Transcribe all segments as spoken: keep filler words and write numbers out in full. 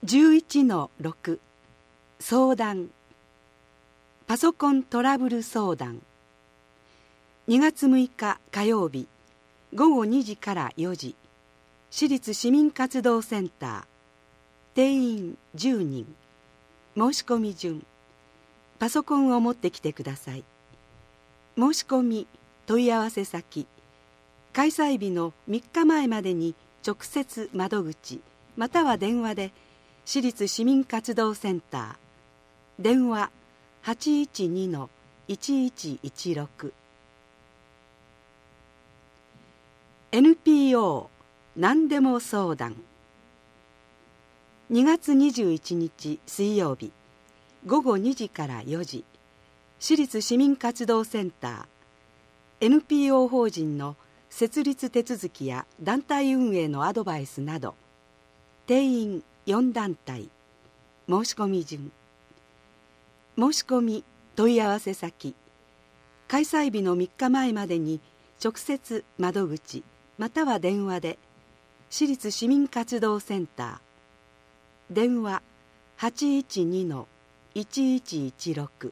じゅういちのろく 相談。パソコントラブル相談。にがつむいか火曜日ごごにじからよじ、市立市民活動センター。定員じゅうにん。申し込み順。パソコンを持ってきてください。申し込み問い合わせ先、開催日のみっかまえまでに直接窓口または電話で市立市民活動センター。電話 はちいちにのいちいちいちろく。 エヌピーオー 何でも相談。にがつにじゅういちにち水曜日ごごにじからよじ、市立市民活動センター。 エヌピーオー 法人の設立手続きや団体運営のアドバイスなど。定員よんだんたい。申し込み順。申し込み問い合わせ先、開催日のみっかまえまでに直接窓口または電話で市立市民活動センター。電話 はちいちにのいちいちいちろく。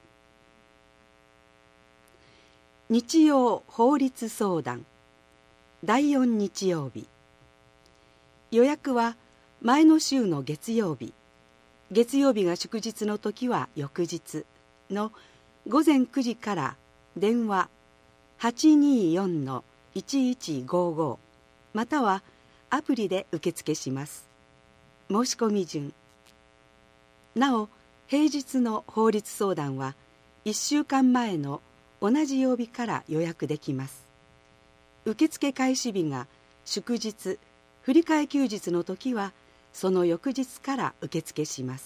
日曜法律相談。だいよん日曜日。予約は前の週の月曜日、月曜日が祝日の時は翌日のごぜんくじから電話 はちにーよんのいちいちごご またはアプリで受付します。申し込み順。なお平日の法律相談はいっしゅうかんまえの同じ曜日から予約できます。受付開始日が祝日、振り替え休日の時はその翌日から受付します。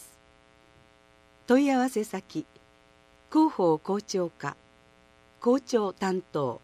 問い合わせ先、広報校長課、校長担当